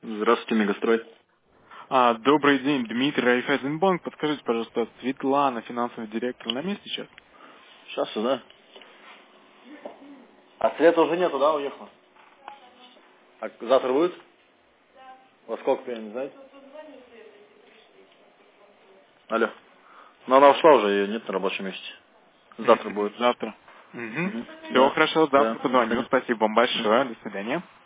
Здравствуйте, Мегастрой. Добрый день, Дмитрий, Райфайзенбанк. Подскажите, пожалуйста, Светлана, финансовый директор, на месте сейчас? Сейчас, да? А Света уже нету, да, уехала? А завтра будет? Во сколько примерно, не знаете? Алло. Ну, она ушла уже, ее нет на рабочем месте. Завтра будет. Завтра. Все Да, хорошо, завтра да, до позвоню. свидания. Спасибо вам большое. До свидания.